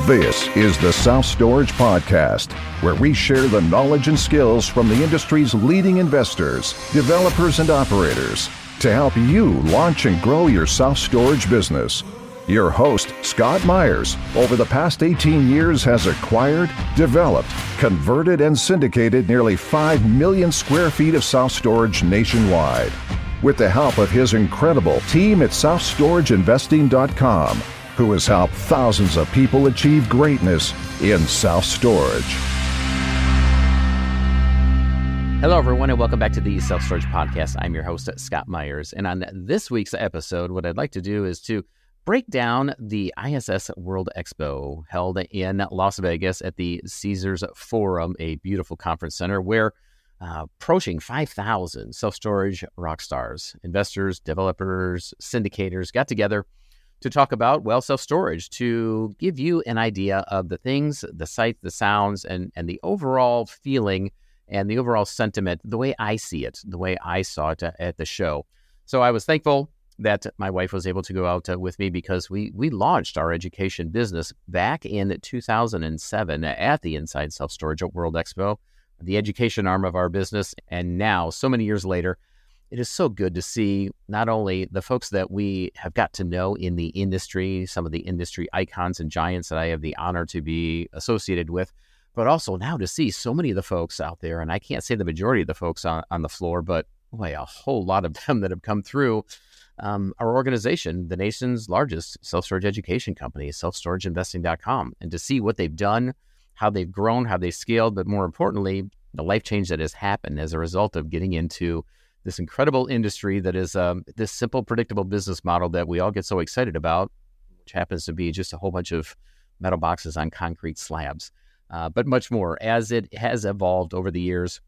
This is the Self Storage Podcast, where we share the knowledge and skills from the industry's leading investors, developers, and operators to help you launch and grow your self-storage business. Your host, Scott Myers, over the past 18 years has acquired, developed, converted, and syndicated nearly 5 million square feet of self-storage nationwide. With the help of his incredible team at selfstorageinvesting.com, who has helped thousands of people achieve greatness in self-storage. Hello, everyone, and welcome back to the Self Storage Podcast. I'm your host, Scott Myers. And on this week's episode, what I'd like to do is to break down the ISS World Expo held in Las Vegas at the Caesars Forum, a beautiful conference center where approaching 5,000 self-storage rock stars, investors, developers, syndicators got together to talk about, well, self-storage, to give you an idea of the things, the sights, the sounds, and the overall feeling and the overall sentiment, the way I see it, the way I saw it at the show. So I was thankful that my wife was able to go out with me because we launched our education business back in 2007 at the Inside Self Storage World Expo, the education arm of our business. And now, so many years later, it is so good to see not only the folks that we have got to know in the industry, some of the industry icons and giants that I have the honor to be associated with, but also now to see so many of the folks out there, and I can't say the majority of the folks on the floor, but boy, a whole lot of them that have come through our organization, the nation's largest self-storage education company, selfstorageinvesting.com, and to see what they've done, how they've grown, how they've scaled, but more importantly, the life change that has happened as a result of getting into this incredible industry that is this simple, predictable business model that we all get so excited about, which happens to be just a whole bunch of metal boxes on concrete slabs. But much more. As it has evolved over the years,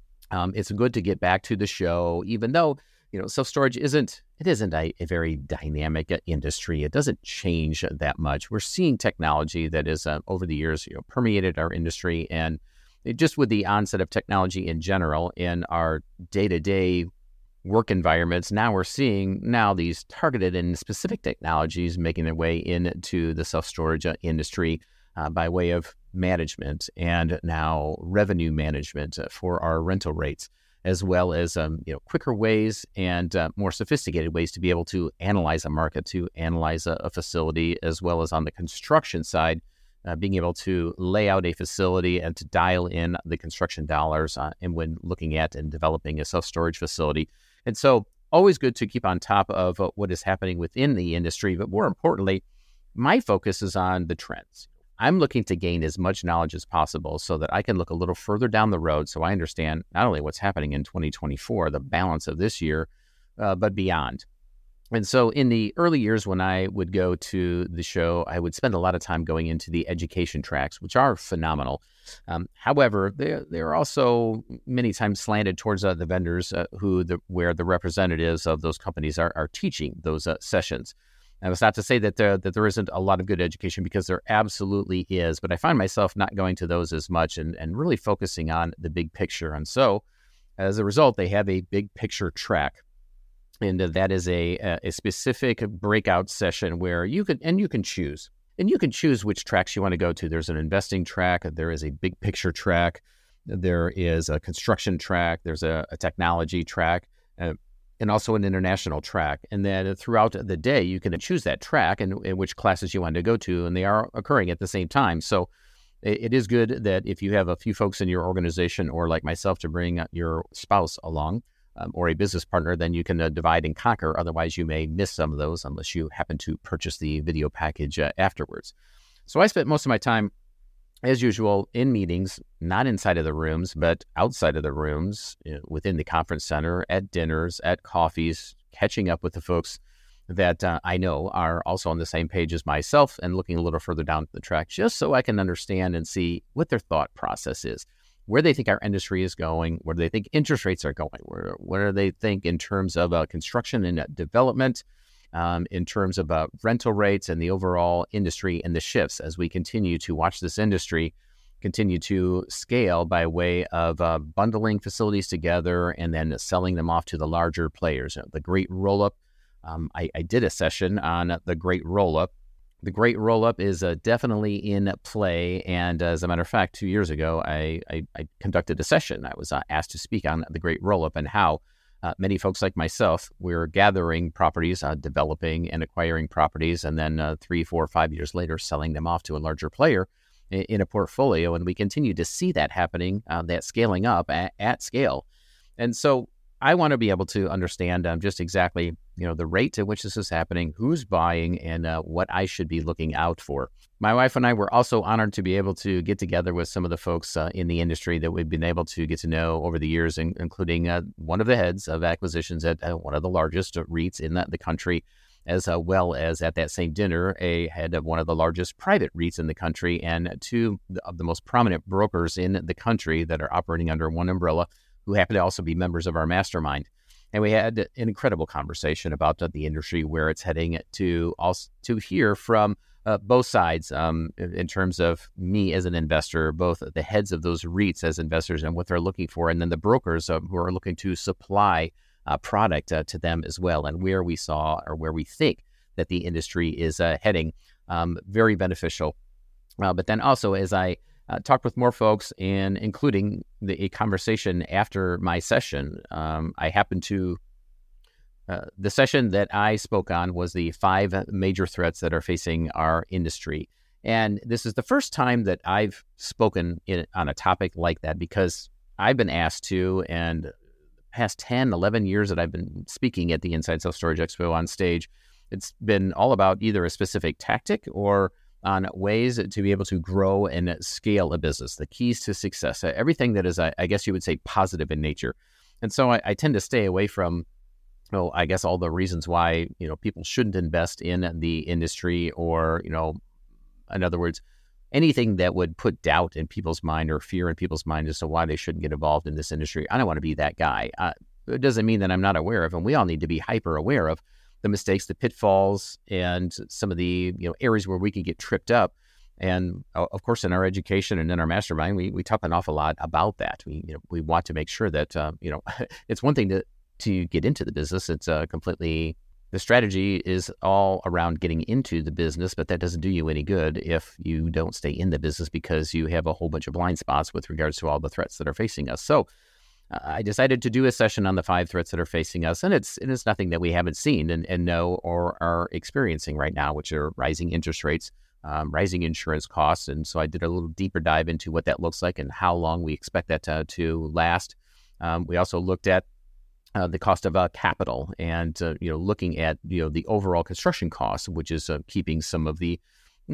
it's good to get back to the show, even though, self-storage isn't a very dynamic industry. It doesn't change that much. We're seeing technology that is over the years, permeated our industry, and just with the onset of technology in general in our day-to-day work environments, now we're seeing these targeted and specific technologies making their way into the self-storage industry by way of management and now revenue management for our rental rates, as well as quicker ways and more sophisticated ways to be able to analyze a market, to analyze a facility, as well as on the construction side, being able to lay out a facility and to dial in the construction dollars and when looking at and developing a self-storage facility. And so always good to keep on top of what is happening within the industry, but more importantly, my focus is on the trends. I'm looking to gain as much knowledge as possible so that I can look a little further down the road so I understand not only what's happening in 2024, the balance of this year, but beyond. And so in the early years when I would go to the show, I would spend a lot of time going into the education tracks, which are phenomenal. However, they're also many times slanted towards the vendors where the representatives of those companies are teaching those sessions. And it's not to say that there isn't a lot of good education, because there absolutely is, but I find myself not going to those as much and really focusing on the big picture. And so as a result, they have a big picture track. And that is a specific breakout session where you can choose which tracks you want to go to. There's an investing track. There is a big picture track. There is a construction track. There's a technology track, and also an international track. And then throughout the day, you can choose that track and which classes you want to go to, and they are occurring at the same time. So it is good that if you have a few folks in your organization, or like myself, to bring your spouse along, or a business partner, then you can divide and conquer. Otherwise, you may miss some of those unless you happen to purchase the video package afterwards. So I spent most of my time, as usual, in meetings, not inside of the rooms, but outside of the rooms, within the conference center, at dinners, at coffees, catching up with the folks that I know are also on the same page as myself, and looking a little further down the track, just so I can understand and see what their thought process is, where they think our industry is going, where they think interest rates are going, where they think in terms of construction and development, in terms of rental rates and the overall industry and the shifts as we continue to watch this industry continue to scale by way of bundling facilities together and then selling them off to the larger players. The great roll-up. I did a session on the great roll-up, The great roll-up is definitely in play. And as a matter of fact, 2 years ago, I conducted a session. I was asked to speak on the great roll-up and how many folks like myself, we're gathering properties, developing and acquiring properties, and then 3, 4, 5 years later, selling them off to a larger player in a portfolio. And we continue to see that happening, that scaling up at scale. And so I want to be able to understand just exactly, the rate at which this is happening, who's buying, and what I should be looking out for. My wife and I were also honored to be able to get together with some of the folks in the industry that we've been able to get to know over the years, including one of the heads of acquisitions at one of the largest REITs in the country, as well as at that same dinner, a head of one of the largest private REITs in the country, and two of the most prominent brokers in the country that are operating under one umbrella, who happen to also be members of our mastermind. And we had an incredible conversation about the industry, where it's heading, to hear from both sides in terms of me as an investor, both the heads of those REITs as investors and what they're looking for, and then the brokers who are looking to supply product to them as well, and where we saw or where we think that the industry is heading. Very beneficial. But then also, as I talked with more folks, and including a conversation after my session, I happened to, the session that I spoke on was the 5 major threats that are facing our industry. And this is the first time that I've spoken on a topic like that, because I've been asked to, and the past 10, 11 years that I've been speaking at the Inside Self Storage Expo on stage, it's been all about either a specific tactic or on ways to be able to grow and scale a business, the keys to success, everything that is, I guess you would say, positive in nature. And so I tend to stay away from, I guess, all the reasons why, people shouldn't invest in the industry, or, in other words, anything that would put doubt in people's mind or fear in people's mind as to why they shouldn't get involved in this industry. I don't want to be that guy. It doesn't mean that I'm not aware of, and we all need to be hyper aware of the mistakes, the pitfalls, and some of the areas where we could get tripped up. And of course, in our education and in our mastermind, we talk an awful lot about that. We want to make sure that it's one thing to get into the business. It's completely, the strategy is all around getting into the business, but that doesn't do you any good if you don't stay in the business, because you have a whole bunch of blind spots with regards to all the threats that are facing us. So I decided to do a session on the 5 threats that are facing us, and it's nothing that we haven't seen and know or are experiencing right now, which are rising interest rates, rising insurance costs. And so I did a little deeper dive into what that looks like and how long we expect that to last. We also looked at the cost of capital, and looking at the overall construction costs, which is keeping some of the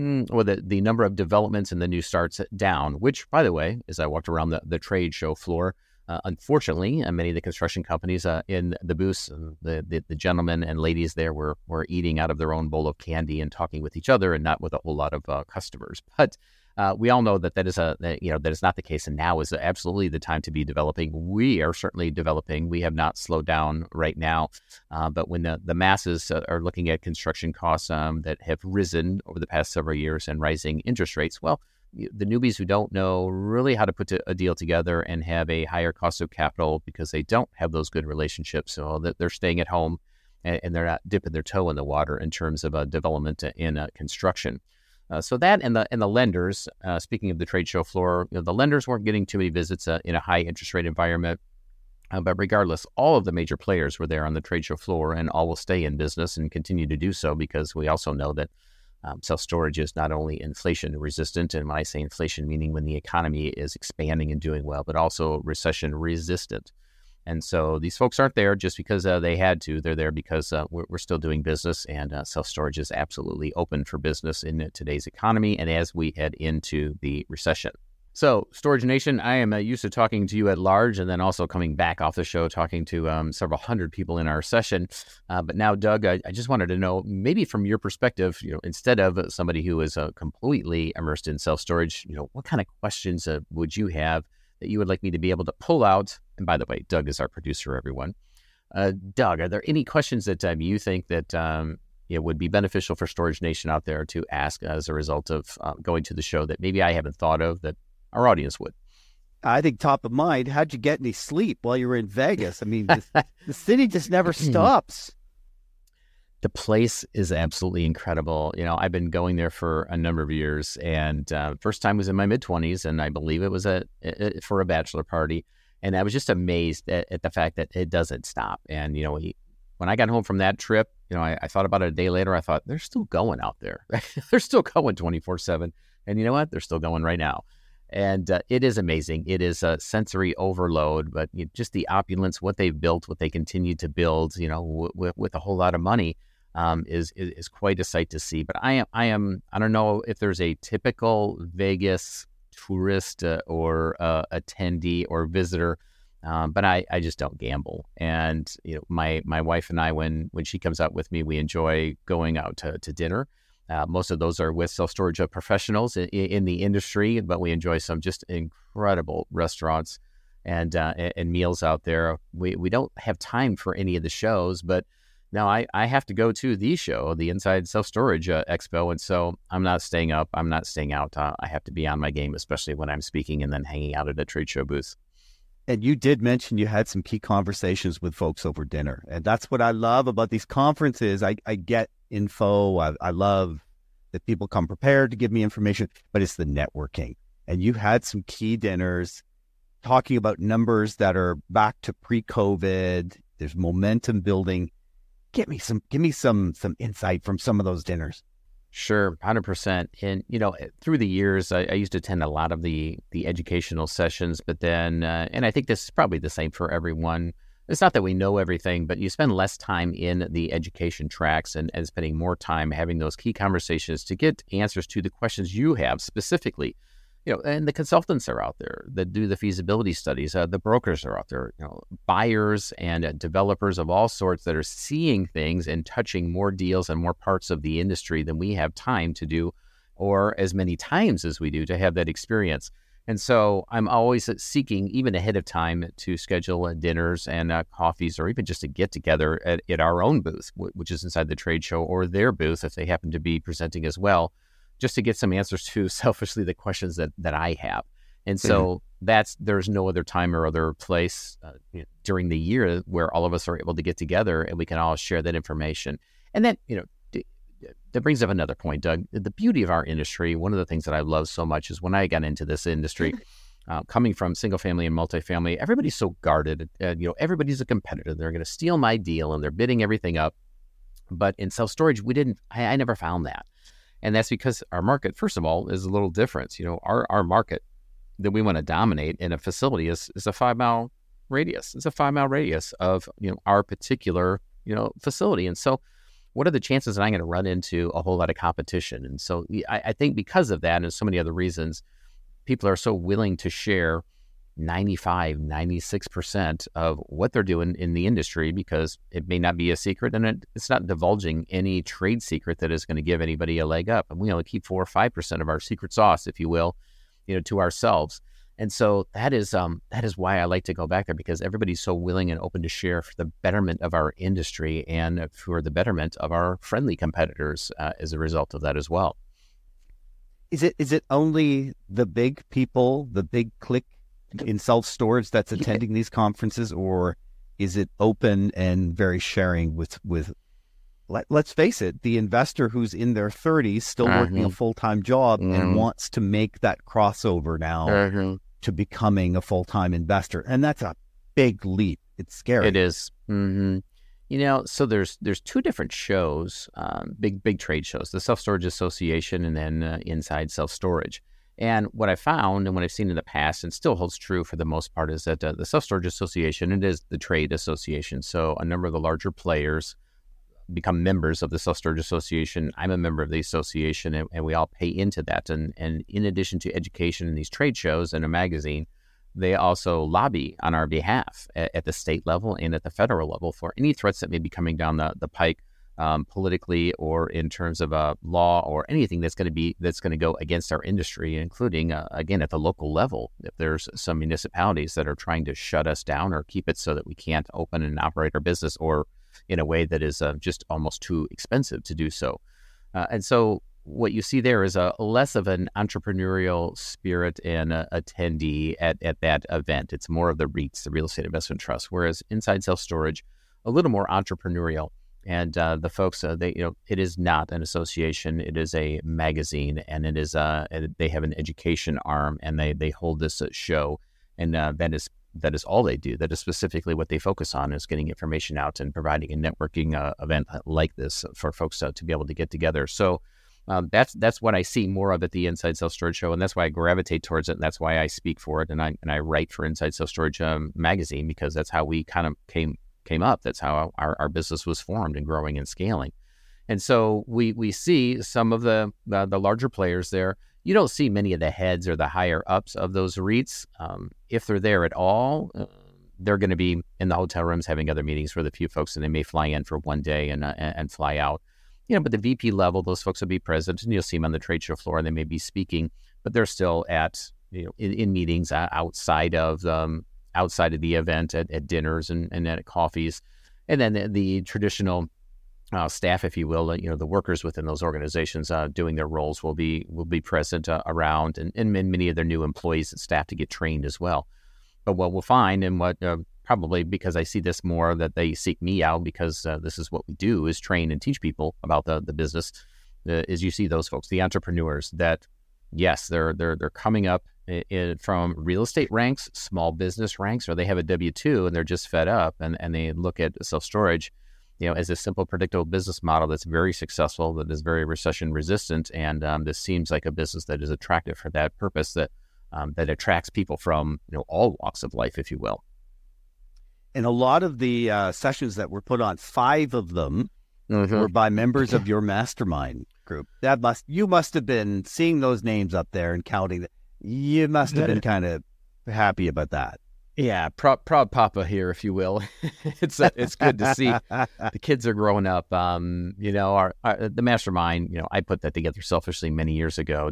number of developments and the new starts down. Which, by the way, as I walked around the trade show floor, unfortunately, many of the construction companies in the booths, the gentlemen and ladies there were eating out of their own bowl of candy and talking with each other, and not with a whole lot of customers. But we all know that is not the case, and now is absolutely the time to be developing. We are certainly developing. We have not slowed down right now, but when the masses are looking at construction costs that have risen over the past several years and rising interest rates, well, the newbies who don't know really how to put a deal together and have a higher cost of capital because they don't have those good relationships, so that they're staying at home and they're not dipping their toe in the water in terms of development in construction. So that and the lenders, speaking of the trade show floor, the lenders weren't getting too many visits in a high interest rate environment. But regardless, all of the major players were there on the trade show floor, and all will stay in business and continue to do so, because we also know that self-storage is not only inflation resistant, and when I say inflation, meaning when the economy is expanding and doing well, but also recession resistant. And so these folks aren't there just because they had to. They're there because we're still doing business, and self-storage is absolutely open for business in today's economy and as we head into the recession. So, Storage Nation, I am used to talking to you at large, and then also coming back off the show talking to several hundred people in our session. But now, Doug, I just wanted to know, maybe from your perspective, instead of somebody who is completely immersed in self-storage, what kind of questions would you have that you would like me to be able to pull out? And by the way, Doug is our producer, everyone. Doug, are there any questions that you think that would be beneficial for Storage Nation out there to ask as a result of going to the show that maybe I haven't thought of that our audience would? I think top of mind, how'd you get any sleep while you were in Vegas? I mean, the city just never stops. The place is absolutely incredible. I've been going there for a number of years, and first time was in my mid-20s, and I believe it was for a bachelor party. And I was just amazed at the fact that it doesn't stop. And, when I got home from that trip, I thought about it a day later. I thought, they're still going out there. They're still going 24/7. And you know what? They're still going right now. And it is amazing. It is a sensory overload, but just the opulence, what they've built, what they continue to build, with a whole lot of money, is quite a sight to see. But I don't know if there's a typical Vegas tourist or attendee or visitor, but I just don't gamble. And my wife and I, when she comes out with me, we enjoy going out to dinner. Most of those are with self-storage professionals in the industry, but we enjoy some just incredible restaurants and meals out there. We don't have time for any of the shows, but now I have to go to the show, the Inside Self Storage Expo, and so I'm not staying up. I'm not staying out. I have to be on my game, especially when I'm speaking and then hanging out at a trade show booth. And you did mention you had some key conversations with folks over dinner. And that's what I love about these conferences. I get info. I love that people come prepared to give me information, but it's the networking. And you had some key dinners talking about numbers that are back to pre-COVID. There's momentum building. Give me some insight from some of those dinners. Sure, 100%. And, through the years, I used to attend a lot of the educational sessions, but then, and I think this is probably the same for everyone. It's not that we know everything, but you spend less time in the education tracks and spending more time having those key conversations to get answers to the questions you have specifically. And the consultants are out there that do the feasibility studies. The brokers are out there, buyers and developers of all sorts that are seeing things and touching more deals and more parts of the industry than we have time to do, or as many times as we do to have that experience. And so I'm always seeking, even ahead of time, to schedule dinners and coffees, or even just to get together at our own booth, which is inside the trade show, or their booth if they happen to be presenting as well, just to get some answers to, selfishly, the questions that I have. And so there's no other time or other place during the year where all of us are able to get together and we can all share that information. And then, that brings up another point, Doug. The beauty of our industry, one of the things that I love so much is when I got into this industry, coming from single family and multifamily, everybody's so guarded. Everybody's a competitor. They're going to steal my deal and they're bidding everything up. But in self-storage, I never found that. And that's because our market, first of all, is a little different. Our market that we want to dominate in a facility is a 5-mile radius. It's a 5-mile radius of, our particular, facility. And so what are the chances that I'm going to run into a whole lot of competition? And so I think because of that and so many other reasons, people are so willing to share 95, 96% of what they're doing in the industry, because it may not be a secret and it's not divulging any trade secret that is going to give anybody a leg up. And we only keep 4 or 5% of our secret sauce, if you will, to ourselves. And so that is why I like to go back there, because everybody's so willing and open to share for the betterment of our industry and for the betterment of our friendly competitors as a result of that as well. Is it only the big people, the big clique in self-storage that's attending these conferences, or is it open and very sharing with let's face it, the investor who's in their 30s, still working a full-time job and wants to make that crossover now to becoming a full-time investor? And that's a big leap. It's scary. It is. So there's 2 different shows, big trade shows, the Self-Storage Association and then Inside Self-Storage. And what I found and what I've seen in the past, and still holds true for the most part, is that the Self-Storage Association, it is the trade association. So a number of the larger players become members of the Self-Storage Association. I'm a member of the association, and we all pay into that. And in addition to education in these trade shows and a magazine, they also lobby on our behalf at the state level and at the federal level for any threats that may be coming down the pike, politically or in terms of law or anything that's going to go against our industry, including again at the local level. If there's some municipalities that are trying to shut us down or keep it so that we can't open and operate our business, or in a way that is just almost too expensive to do so. And so what you see there is a less of an entrepreneurial spirit and attendee at that event. It's more of the REITs, the Real Estate Investment Trust, whereas Inside Self Storage, a little more entrepreneurial. And the folks, it is not an association; it is a magazine, and it is they have an education arm, and they hold this show, and that is all they do. That is specifically what they focus on, is getting information out and providing a networking event like this for folks to be able to get together. So that's what I see more of at the Inside Self Storage Show, and that's why I gravitate towards it, and that's why I speak for it, and I write for Inside Self Storage magazine, because that's how we kind of came up. That's how our business was formed and growing and scaling. And so we see some of the larger players there. You don't see many of the heads or the higher ups of those REITs. If they're there at all, they're going to be in the hotel rooms having other meetings with a few folks, and they may fly in for one day and fly out. But the VP level, those folks will be present, and you'll see them on the trade show floor, and they may be speaking, but they're still at in meetings outside of the event, at dinners and at coffees. And then the traditional staff, if you will, the workers within those organizations doing their roles will be present around, and many of their new employees and staff to get trained as well. But what we'll find, and what probably because I see this more, that they seek me out because this is what we do, is train and teach people about the business, is you see those folks, the entrepreneurs that, yes, they're coming up from real estate ranks, small business ranks, or they have a W-2 and they're just fed up, and they look at self-storage as a simple, predictable business model that's very successful, that is very recession resistant, and this seems like a business that is attractive for that purpose, that attracts people from all walks of life, if you will. And a lot of the sessions that were put on, 5 of them were by members of your mastermind group. You must have been seeing those names up there and counting them. You must have been kind of happy about that. Yeah, proud papa here, if you will. It's good to see the kids are growing up. The mastermind. I put that together selfishly many years ago.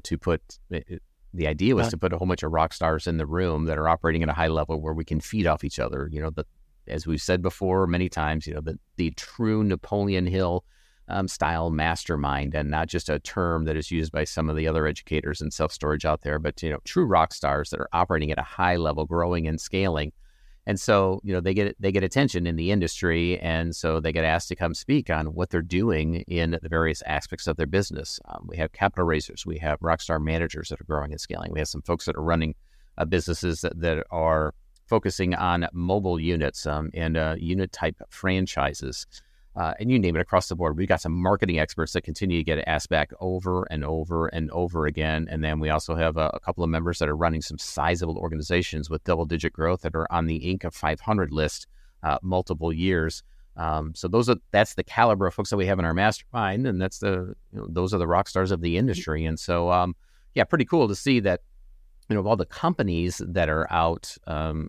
The idea was to put a whole bunch of rock stars in the room that are operating at a high level where we can feed off each other. As we've said before many times, the true Napoleon Hill style mastermind, and not just a term that is used by some of the other educators in self-storage out there, but true rock stars that are operating at a high level, growing and scaling. And so they get attention in the industry, and so they get asked to come speak on what they're doing in the various aspects of their business. We have capital raisers, we have rock star managers that are growing and scaling, we have some folks that are running businesses that are focusing on mobile units and unit type franchises. And you name it, across the board. We've got some marketing experts that continue to get asked back over and over and over again. And then we also have a couple of members that are running some sizable organizations with double-digit growth that are on the Inc. 500 list multiple years. So that's the caliber of folks that we have in our mastermind, and that's those are the rock stars of the industry. And so, pretty cool to see that, of all the companies that are out,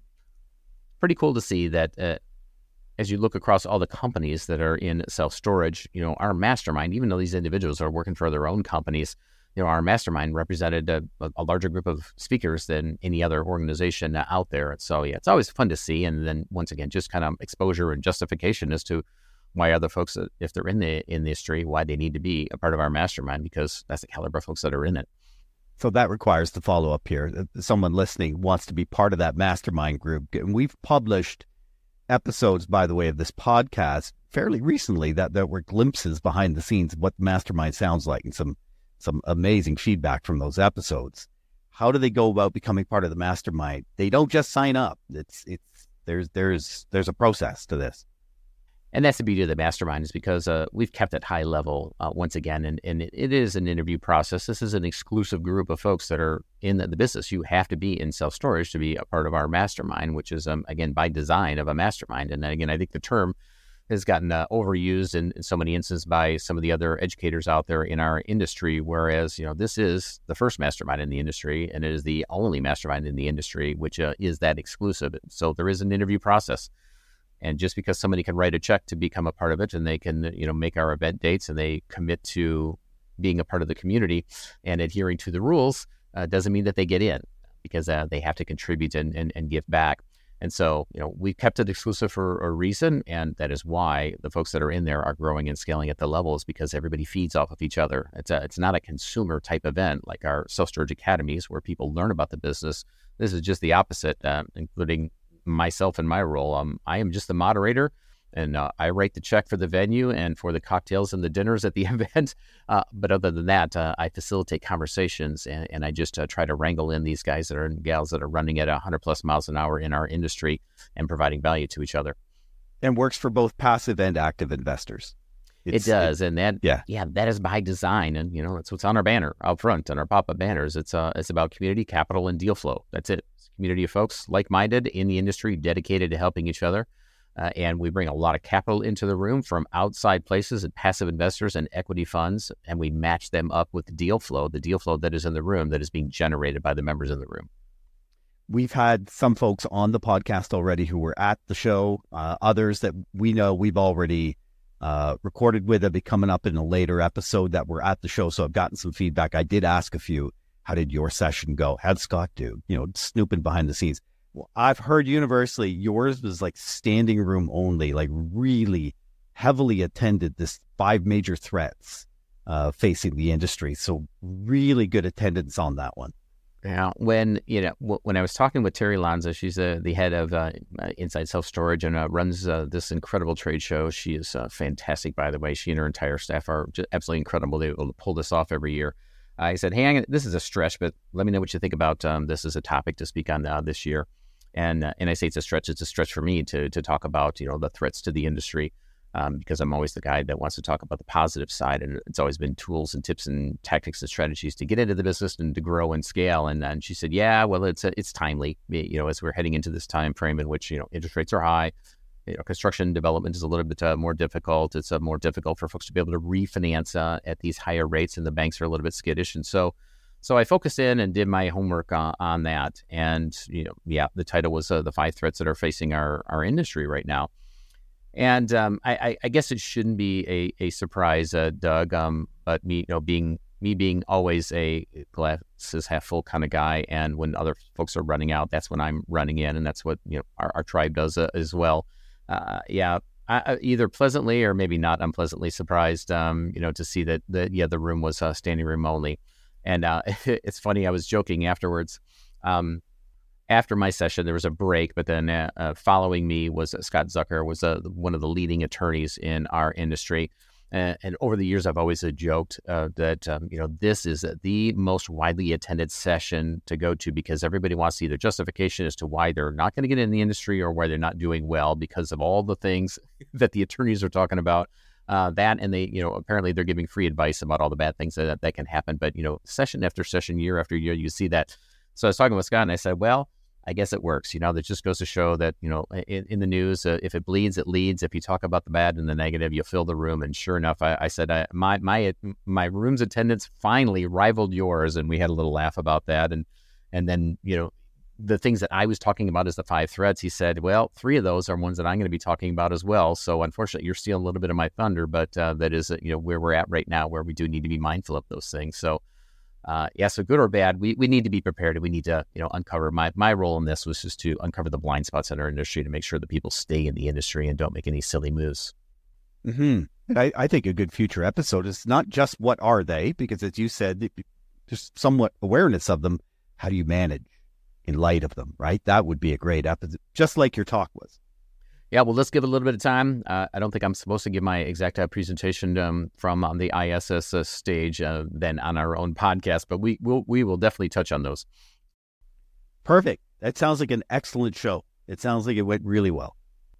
pretty cool to see that as you look across all the companies that are in self-storage, our mastermind, even though these individuals are working for their own companies, our mastermind represented a larger group of speakers than any other organization out there. And so, it's always fun to see. And then once again, just kind of exposure and justification as to why other folks, if they're in the industry, why they need to be a part of our mastermind, because that's the caliber of folks that are in it. So that requires the follow-up here. Someone listening wants to be part of that mastermind group. And we've published episodes, by the way, of this podcast fairly recently that were glimpses behind the scenes of what the mastermind sounds like, and some amazing feedback from those episodes. How do they go about becoming part of the mastermind? They don't just sign up. There's a process to this. And that's the beauty of the mastermind, is because we've kept it high level once again, and it is an interview process. This is an exclusive group of folks that are in the business. You have to be in self-storage to be a part of our mastermind, which is, again, by design of a mastermind. And then again, I think the term has gotten overused in so many instances by some of the other educators out there in our industry, whereas, this is the first mastermind in the industry, and it is the only mastermind in the industry, which is that exclusive. So there is an interview process. And just because somebody can write a check to become a part of it, and they can, make our event dates, and they commit to being a part of the community and adhering to the rules, doesn't mean that they get in, because they have to contribute and give back. And so, we've kept it exclusive for a reason, and that is why the folks that are in there are growing and scaling at the levels, because everybody feeds off of each other. It's not a consumer type event like our self-storage academies where people learn about the business. This is just the opposite, including myself and my role. I am just the moderator, and I write the check for the venue and for the cocktails and the dinners at the event. But other than that, I facilitate conversations, and I just try to wrangle in these guys that are and gals that are running at 100 plus miles an hour in our industry and providing value to each other. And works for both passive and active investors. It does, and that that is by design, and that's what's on our banner out front, on our pop-up banners. It's about community, capital, and deal flow. That's it. It's a community of folks like-minded in the industry, dedicated to helping each other, and we bring a lot of capital into the room from outside places and passive investors and equity funds, and we match them up with the deal flow that is in the room, that is being generated by the members in the room. We've had some folks on the podcast already who were at the show, others that we know we've already recorded with. They'll be coming up in a later episode that were at the show. So I've gotten some feedback. I did ask a few, how did your session go? How'd Scott do? Snooping behind the scenes. Well, I've heard universally yours was like standing room only, like really heavily attended. This 5 major threats facing the industry. So really good attendance on that one. Yeah, when I was talking with Terry Lanza, she's the head of Inside Self Storage and runs this incredible trade show. She is fantastic, by the way. She and her entire staff are just absolutely incredible. They're able to pull this off every year. I said, hey, this is a stretch, but let me know what you think about this as a topic to speak on this year. And I say it's a stretch. It's a stretch for me to talk about the threats to the industry. Because I'm always the guy that wants to talk about the positive side, and it's always been tools and tips and tactics and strategies to get into the business and to grow and scale. And she said, yeah, well, it's timely, as we're heading into this time frame in which interest rates are high, construction development is a little bit more difficult. It's more difficult for folks to be able to refinance at these higher rates, and the banks are a little bit skittish. And so I focused in and did my homework on that. And the title was the 5 threats that are facing our industry right now. And I guess it shouldn't be a surprise, Doug. But me being always a glasses half full kind of guy, and when other folks are running out, that's when I'm running in, and that's what our tribe does as well. I either pleasantly or maybe not unpleasantly surprised, to see that the room was standing room only. And it's funny. I was joking afterwards. After my session, there was a break, but then following me was Scott Zucker, was one of the leading attorneys in our industry. And over the years, I've always joked that, this is the most widely attended session to go to, because everybody wants either justification as to why they're not going to get in the industry or why they're not doing well because of all the things that the attorneys are talking about. And they, apparently they're giving free advice about all the bad things that can happen. But, session after session, year after year, you see that. So I was talking with Scott, and I said, well, I guess it works. That just goes to show that, in the news, if it bleeds, it leads. If you talk about the bad and the negative, you'll fill the room. And sure enough, I said, my room's attendance finally rivaled yours. And we had a little laugh about that. And then, the things that I was talking about as the 5 threats, he said, well, 3 of those are ones that I'm going to be talking about as well. So unfortunately, you're stealing a little bit of my thunder, but that is, where we're at right now, where we do need to be mindful of those things. So, so good or bad, we need to be prepared, and we need to, uncover. My role in this was just to uncover the blind spots in our industry to make sure that people stay in the industry and don't make any silly moves. Mm-hmm. And I think a good future episode is not just what are they, because as you said, there's somewhat awareness of them. How do you manage in light of them, right? That would be a great episode, just like your talk was. Yeah, well, let's give it a little bit of time. I don't think I'm supposed to give my exact presentation from on the ISS stage then on our own podcast, but we will definitely touch on those. Perfect. That sounds like an excellent show. It sounds like it went really well.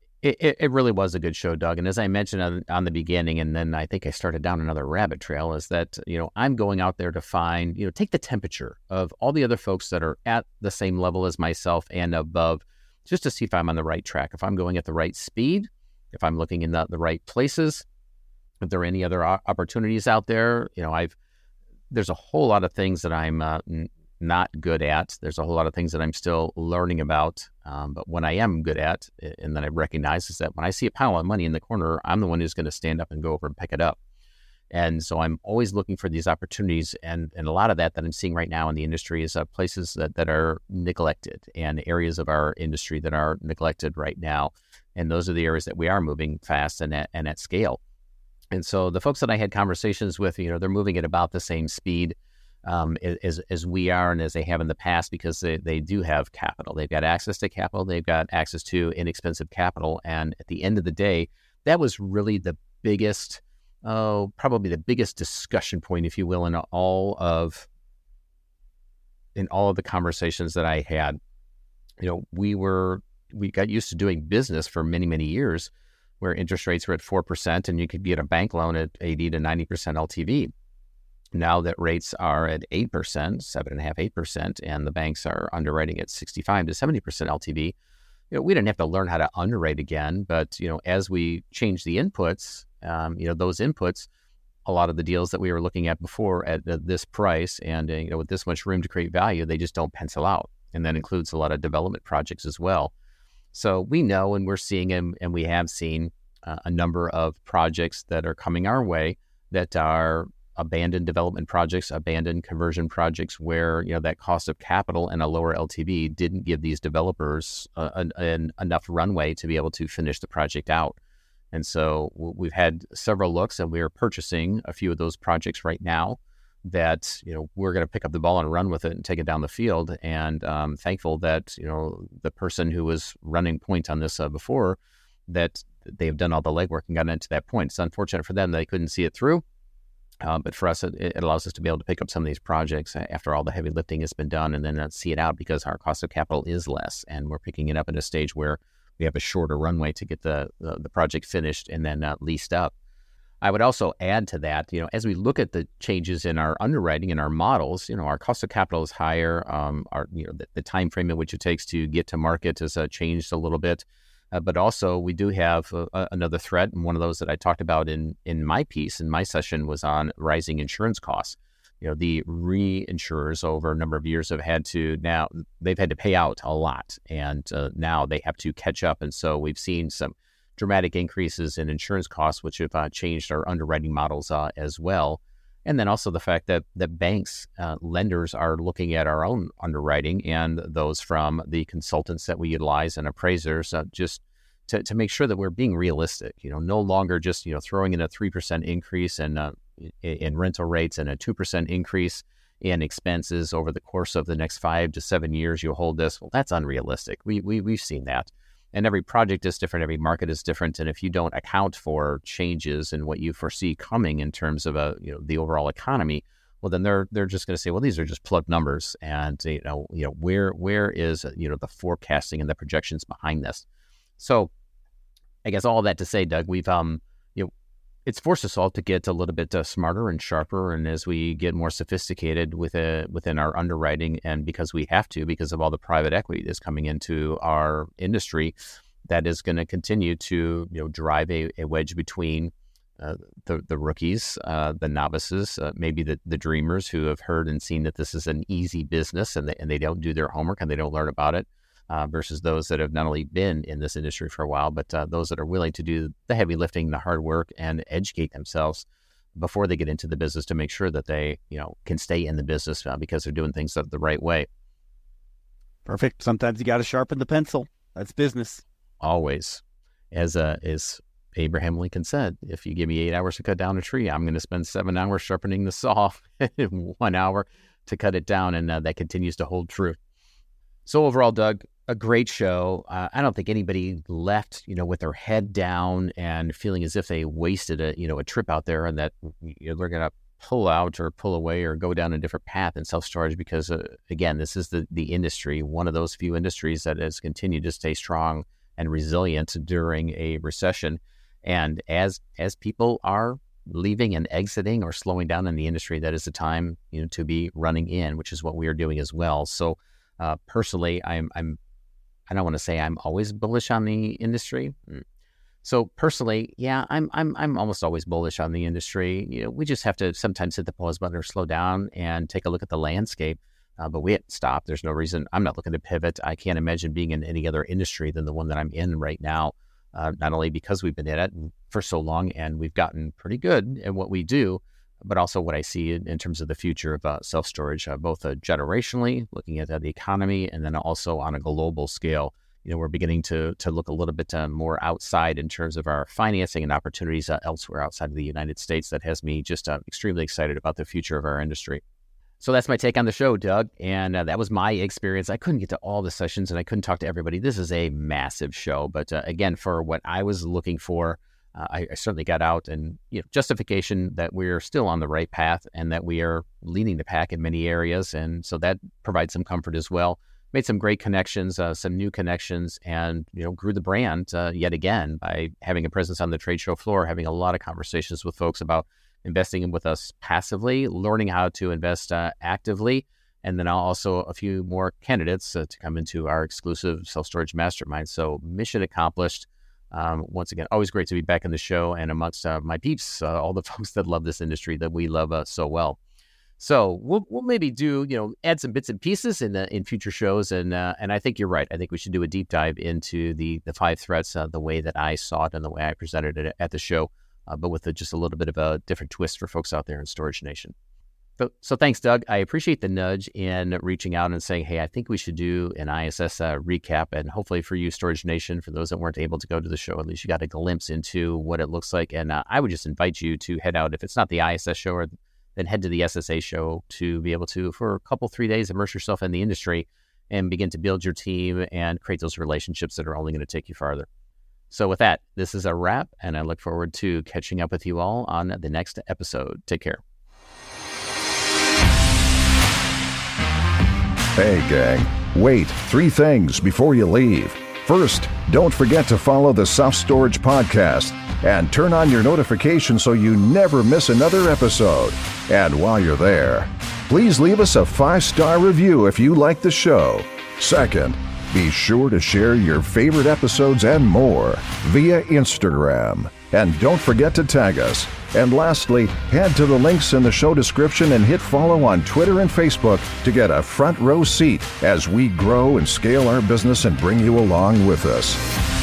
It really was a good show, Doug. And as I mentioned on the beginning, and then I think I started down another rabbit trail, is that, I'm going out there to find, take the temperature of all the other folks that are at the same level as myself and above, just to see if I'm on the right track, if I'm going at the right speed, if I'm looking in the right places, if there are any other opportunities out there. There's a whole lot of things that I'm not good at. There's a whole lot of things that I'm still learning about. But what I am good at, and that I recognize, is that when I see a pile of money in the corner, I'm the one who's going to stand up and go over and pick it up. And so I'm always looking for these opportunities. And a lot of that I'm seeing right now in the industry is places that are neglected, and areas of our industry that are neglected right now. And those are the areas that we are moving fast and at scale. And so the folks that I had conversations with, they're moving at about the same speed as we are and as they have in the past, because they do have capital. They've got access to capital. They've got access to inexpensive capital. And at the end of the day, that was really the biggest, probably the biggest discussion point, if you will, in all of the conversations that I had. We got used to doing business for many, many years where interest rates were at 4% and you could get a bank loan at 80 to 90% LTV. Now that rates are at 8%, 7.5%, 8%, and the banks are underwriting at 65 to 70% LTV, we didn't have to learn how to underwrite again. But, as we change the inputs, those inputs, a lot of the deals that we were looking at before at this price and, with this much room to create value, they just don't pencil out. And that includes a lot of development projects as well. So we know, and we're seeing, and we have seen a number of projects that are coming our way that are abandoned development projects, abandoned conversion projects where, that cost of capital and a lower LTV didn't give these developers enough runway to be able to finish the project out. And so we've had several looks, and we're purchasing a few of those projects right now that, we're going to pick up the ball and run with it and take it down the field. And thankful that, the person who was running point on this before, that they've done all the legwork and gotten into that point. It's unfortunate for them that they couldn't see it through. But for us, it allows us to be able to pick up some of these projects after all the heavy lifting has been done and then see it out because our cost of capital is less. And we're picking it up at a stage where we have a shorter runway to get the project finished and then leased up. I would also add to that, as we look at the changes in our underwriting and our models, our cost of capital is higher. The time frame in which it takes to get to market has changed a little bit. But also we do have another threat, and one of those that I talked about in my piece, in my session, was on rising insurance costs. The reinsurers over a number of years they've had to pay out a lot, and now they have to catch up. And so we've seen some dramatic increases in insurance costs, which have changed our underwriting models as well. And then also the fact that banks, lenders are looking at our own underwriting and those from the consultants that we utilize and appraisers just to make sure that we're being realistic, no longer just, throwing in a 3% increase in rental rates and a 2% increase in expenses over the course of the next 5 to 7 years. You'll hold this. Well, that's unrealistic. We've seen that. And every project is different. Every market is different. And if you don't account for changes in what you foresee coming in terms of the overall economy, well, then they're just going to say, well, these are just plugged numbers. And where is the forecasting and the projections behind this? So, I guess all of that to say, Doug, we've it's forced us all to get a little bit smarter and sharper, and as we get more sophisticated within our underwriting, and because we have to, because of all the private equity that's coming into our industry, that is going to continue to drive a wedge between the rookies, the novices, maybe the dreamers who have heard and seen that this is an easy business and they don't do their homework and they don't learn about it. Versus those that have not only been in this industry for a while, but those that are willing to do the heavy lifting, the hard work, and educate themselves before they get into the business to make sure that they, can stay in the business because they're doing things the right way. Perfect. Sometimes you got to sharpen the pencil. That's business. Always. As Abraham Lincoln said, if you give me 8 hours to cut down a tree, I'm going to spend 7 hours sharpening the saw and 1 hour to cut it down. And that continues to hold true. So overall, Doug, a great show. I don't think anybody left, with their head down and feeling as if they wasted a trip out there and that they're going to pull out or pull away or go down a different path in self-storage because, again, this is the industry, one of those few industries that has continued to stay strong and resilient during a recession. And as people are leaving and exiting or slowing down in the industry, that is the time, to be running in, which is what we are doing as well. So personally, I don't want to say I'm always bullish on the industry. So personally, yeah, I'm almost always bullish on the industry. We just have to sometimes hit the pause button or slow down and take a look at the landscape. But we haven't stopped. There's no reason. I'm not looking to pivot. I can't imagine being in any other industry than the one that I'm in right now. Not only because we've been in it for so long and we've gotten pretty good at what we do, but also what I see in terms of the future of self-storage, both generationally, looking at the economy, and then also on a global scale. We're beginning to look a little bit more outside in terms of our financing and opportunities elsewhere outside of the United States. That has me just extremely excited about the future of our industry. So that's my take on the show, Doug. And that was my experience. I couldn't get to all the sessions and I couldn't talk to everybody. This is a massive show. But again, for what I was looking for, I certainly got out and justification that we're still on the right path and that we are leading the pack in many areas. And so that provides some comfort as well. Made some great connections, some new connections, and grew the brand yet again by having a presence on the trade show floor, having a lot of conversations with folks about investing with us passively, learning how to invest actively, and then also a few more candidates to come into our exclusive self-storage mastermind. So mission accomplished. Once again, always great to be back in the show and amongst my peeps, all the folks that love this industry that we love so well. So we'll maybe do, add some bits and pieces in future shows. And I think you're right. I think we should do a deep dive into the 5 threats, the way that I saw it and the way I presented it at the show, but with just a little bit of a different twist for folks out there in Storage Nation. So thanks, Doug. I appreciate the nudge in reaching out and saying, hey, I think we should do an ISS recap. And hopefully for you, Storage Nation, for those that weren't able to go to the show, at least you got a glimpse into what it looks like. And I would just invite you to head out, if it's not the ISS show, then head to the SSA show to be able to, for a couple, 3 days, immerse yourself in the industry and begin to build your team and create those relationships that are only going to take you farther. So with that, this is a wrap, and I look forward to catching up with you all on the next episode. Take care. Hey, gang. Wait, 3 things before you leave. First, don't forget to follow the Self Storage Podcast and turn on your notifications so you never miss another episode. And while you're there, please leave us a 5-star review if you like the show. Second, be sure to share your favorite episodes and more via Instagram. And don't forget to tag us. And lastly, head to the links in the show description and hit follow on Twitter and Facebook to get a front row seat as we grow and scale our business and bring you along with us.